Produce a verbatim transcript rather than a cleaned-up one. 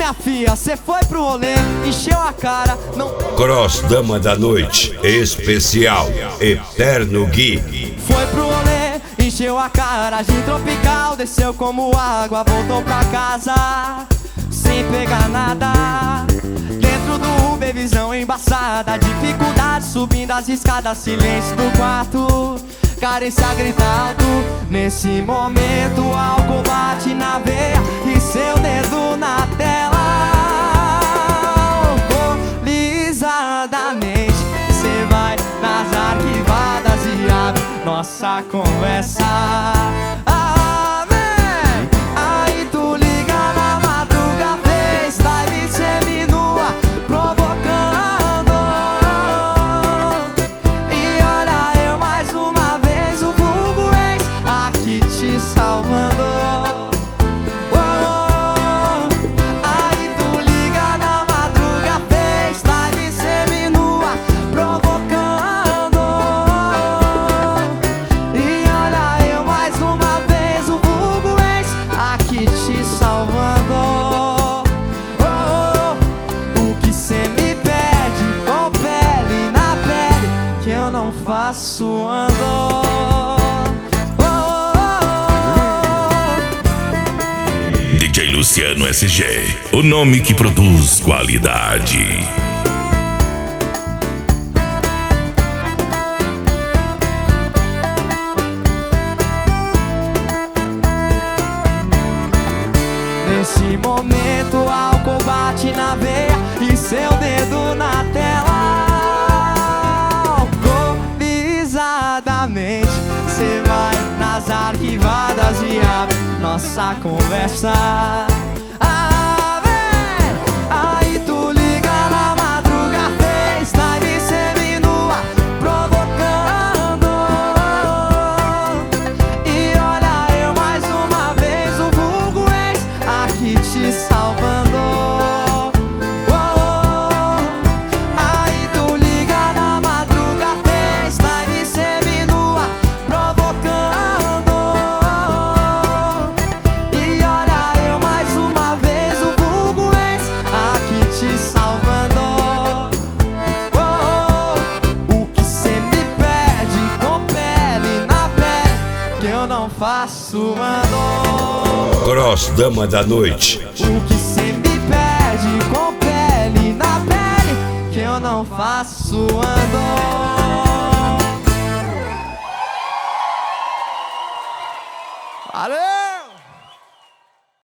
minha filha, cê foi pro rolê, encheu a cara, não... Cross Dama da Noite Especial Eterno Gui. Foi pro rolê, encheu a cara, gin tropical, desceu como água, voltou pra casa sem pegar nada. Dentro do Uber, visão embaçada, dificuldade subindo as escadas, silêncio do quarto, carência grita alto. Nesse momento o álcool bate na veia e seu dedo na tela. Lisadamente cê vai nas arquivadas e abre nossa conversa. Amém. Aí tu liga na madruga, fez live seminua, provocando. E olha eu mais uma vez, o vulgo ex aqui te salvando. Faço ando. Oh, oh, oh. D J Luciano S G, o nome que produz qualidade. Nesse momento o álcool bate na veia e seu dedo na tela. Cê vai nas arquivadas e abre nossa conversa. Ah, vem. Aí tu liga na madruga, fez live seminua, provocando. E olha eu mais uma vez, o vulgo ex aqui te salvando. Faço ando. Cross Dama da Noite. O que cê me pede com pele na pele, que eu não faço ando. Valeu!